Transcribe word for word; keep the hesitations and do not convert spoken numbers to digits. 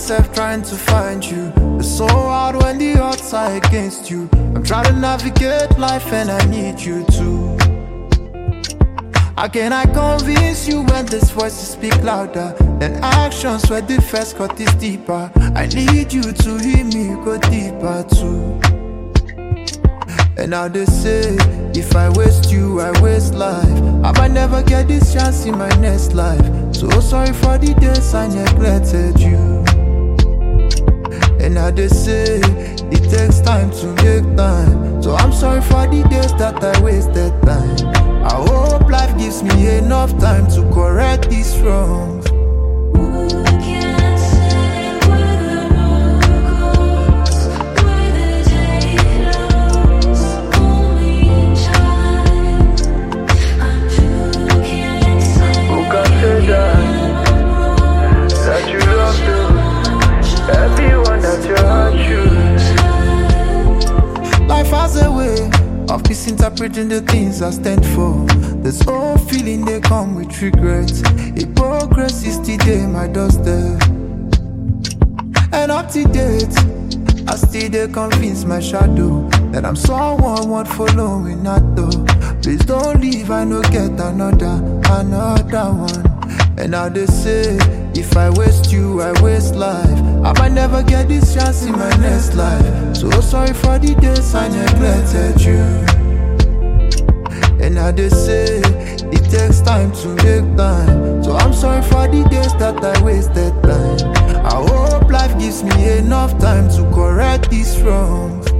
myself trying to find you. It's so hard when the odds are against you. I'm trying to navigate life and I need you too. How can I convince you when these voices speak louder than actions where the first cut is deeper? I need you to hear me go deeper too. And now they say, if I waste you, I waste life. I might never get this chance in my next life. So sorry for the days I neglected you. And now they say, it takes time to make time. So I'm sorry for the days that I wasted time. I hope life gives me enough time to correct these wrongs. Life has a way of misinterpreting the things I stand for. This old feeling they come with regret. Hypocrisy still there my doorstep. And up to date, I still they convince my shadow that I'm someone worth following not though. Please don't leave, I no get another, another one. And now they say, if I waste you, I waste life. I might never get this chance in my next life. So sorry for the days I neglected you. And now they say, it takes time to make time. So I'm sorry for the days that I wasted time. I hope life gives me enough time to correct these wrongs.